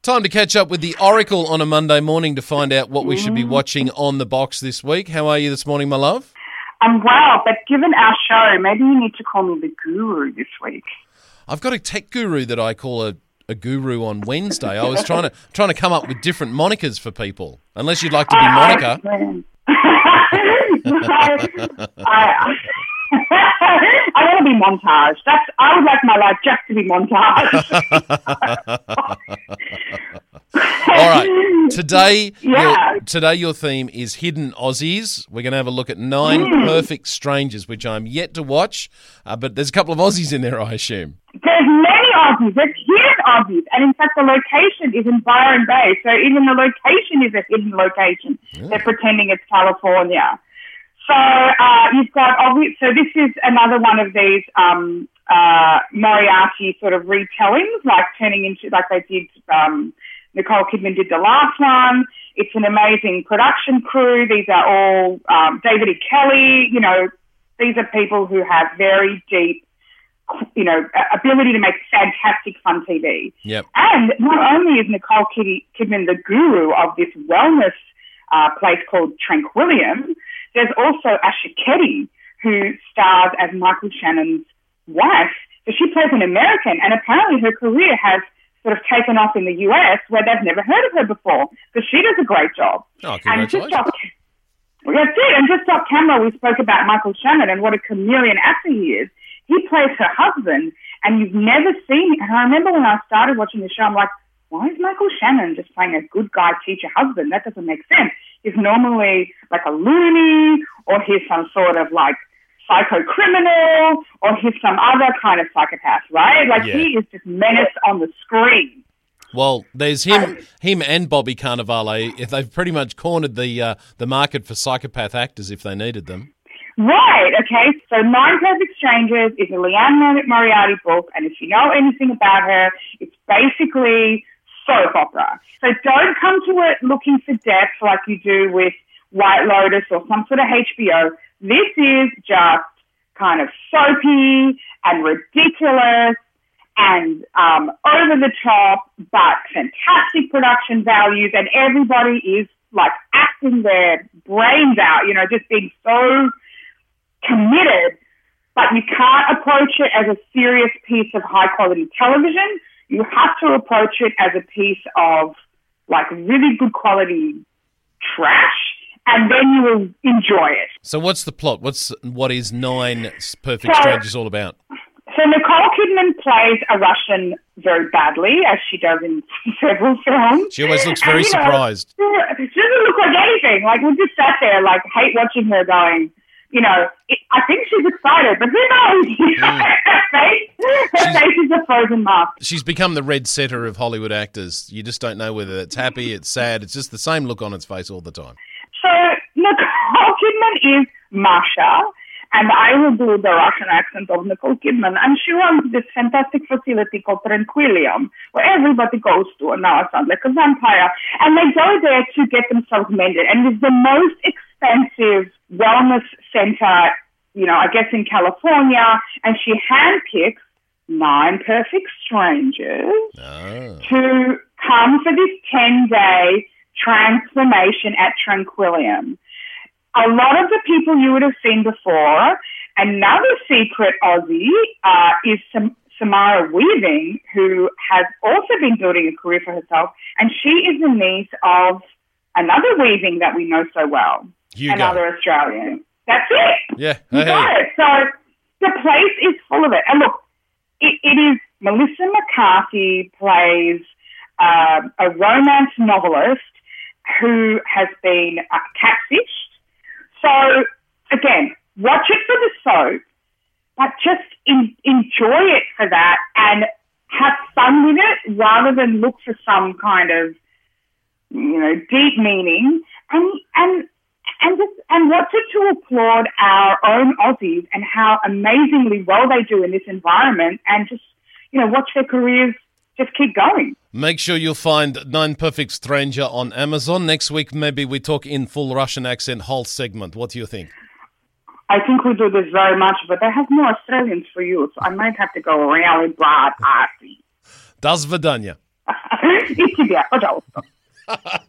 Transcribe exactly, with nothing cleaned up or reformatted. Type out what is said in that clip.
Time to catch up with the Oracle on a Monday morning to find out what we should be watching on the box this week. How are you this morning, my love? I'm well, but given our show, maybe you need to call me the guru this week. I've got a tech guru that I call a, a guru on Wednesday. I was trying to trying to come up with different monikers for people. Unless you'd like to be uh, Monica. I, I want to be montage. That's I would like my life just to be montage. All right. Today, yeah. your, today your theme is Hidden Aussies. We're going to have a look at Nine mm. Perfect Strangers, which I'm yet to watch, uh, but there's a couple of Aussies in there, I assume. There's many Aussies. There's hidden Aussies. And in fact, the location is in Byron Bay. So even the location is a hidden location. Yeah. They're pretending it's California. So uh, you've got, so this is another one of these um, uh, Moriarty sort of retellings, like turning into, like they did, um, Nicole Kidman did the last one. It's an amazing production crew. These are all um, David E. Kelly. You know, these are people who have very deep, you know, ability to make fantastic fun T V. Yep. And not only is Nicole Kidman the guru of this wellness uh, place called Tranquillium, there's also Asha Ketty, who stars as Michael Shannon's wife. So she plays an American, and apparently her career has sort of taken off in the U S, where they've never heard of her before. So she does a great job. Oh, congratulations. And just off, that's it. And just off camera, we spoke about Michael Shannon and what a chameleon actor he is. He plays her husband, and you've never seen. And I remember when I started watching the show, I'm like, why is Michael Shannon just playing a good guy teacher husband? That doesn't make sense. He's normally like a loony, or he's some sort of like psycho criminal, or he's some other kind of psychopath, right? Like yeah. he is just menace on the screen. Well, there's him, him and Bobby Cannavale. They've pretty much cornered the uh, the market for psychopath actors if they needed them. Right, okay. So Nine Perfect Strangers is a Liane Moriarty book, and if you know anything about her, it's basically soap opera. So don't come to it looking for depth like you do with White Lotus or some sort of H B O. This is just kind of soapy and ridiculous and um, over the top, but fantastic production values, and everybody is like acting their brains out, you know, just being so committed. But you can't approach it as a serious piece of high-quality television. You have to approach it as a piece of, like, really good quality trash, and then you will enjoy it. So what's the plot? What's What is Nine Perfect so, Strangers all about? So Nicole Kidman plays a Russian very badly, as she does in several films. She always looks very and, surprised. Know, she doesn't look like anything. Like, we just sat there, like, hate watching her going, you know, it, I think she's excited, but who knows? Mm. her face, her face is a frozen mask. She's become the red setter of Hollywood actors. You just don't know whether it's happy, it's sad. It's just the same look on its face all the time. So Nicole Kidman is Masha, and I will do the Russian accent of Nicole Kidman. And she runs this fantastic facility called Tranquillium, where everybody goes to, and now I sound like a vampire. And they go there to get themselves mended. And it's the most expensive wellness center, you know, I guess in California. And she handpicks nine perfect strangers oh. to come for this ten-day transformation at Tranquillium. A lot of the people you would have seen before. Another secret Aussie uh, is Sam- Samara Weaving, who has also been building a career for herself, and she is the niece of another Weaving that we know so well, you another go. Australian. That's it. Yeah, you got it. So the place is full of it. And look, it, it is Melissa McCarthy plays uh, a romance novelist who has been uh, catfished. So, again, watch it for the soap, but just in, enjoy it for that and have fun with it rather than look for some kind of, you know, deep meaning. And and and just and watch it to applaud our own Aussies and how amazingly well they do in this environment, and just, you know, watch their careers just keep going. Make sure you'll find Nine Perfect Stranger on Amazon. Next week, maybe we talk in full Russian accent, whole segment. What do you think? I think we do this very much, but I have more Australians for you, so I might have to go really broad, arty. До свидания. И тебе, пожалуйста.